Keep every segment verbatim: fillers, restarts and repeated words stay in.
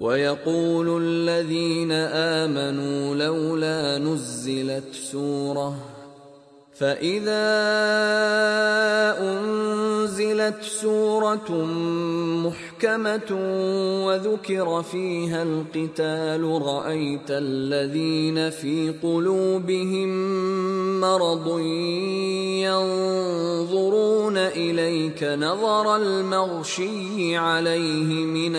ويقول الذين آمنوا لولا نزلت سورة فإذا أنزلت سورة محكمة وذكر فيها القتال رأيت الذين في قلوبهم مرض ينظرون إليك نظر المغشي عليه من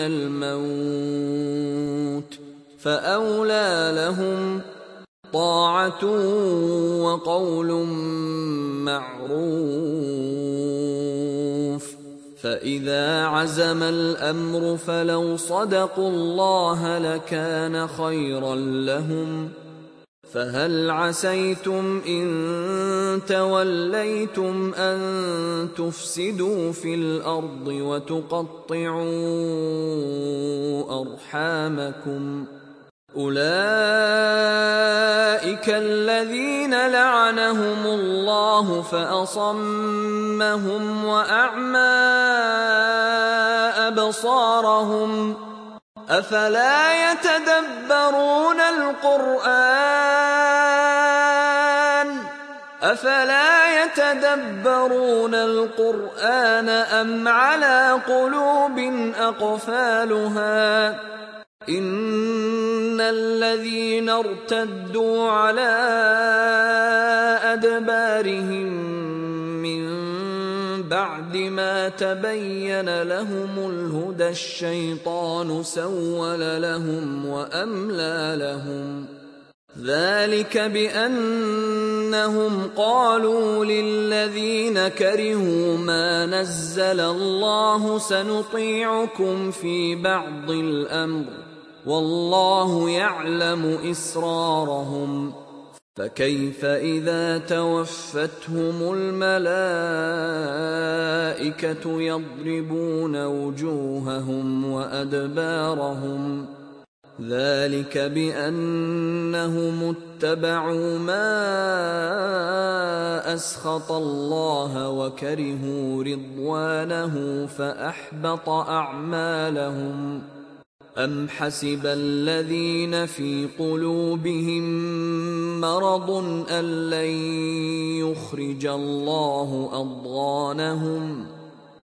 الموت فأولى لهم طاعة وقول معروف فإذا عزم الأمر فلو صدقوا الله لكان خيرا لهم فهل عسيتم إن توليتم أن تفسدوا في الأرض وتقطعوا أرحامكم أولئك الذين لعنهم الله فأصمهم وأعمى أبصارهم أفلا يتدبرون القرآن أفلا يتدبرون القرآن أم على قلوب أقفالها إن الذين ارتدوا على أدبارهم من بعد ما تبين لهم الهدى الشيطان سول لهم وأملى لهم ذلك بأنهم قالوا للذين كرهوا ما نزل الله سنطيعكم في بعض الأمر والله يعلم إسرارهم فكيف إذا توفتهم الملائكة يضربون وجوههم وأدبارهم ذلك بأنهم اتبعوا ما أسخط الله وكرهوا رضوانه فأحبط أعمالهم أم حسب الذين في قلوبهم مرض أن لن يخرج الله أضغانهم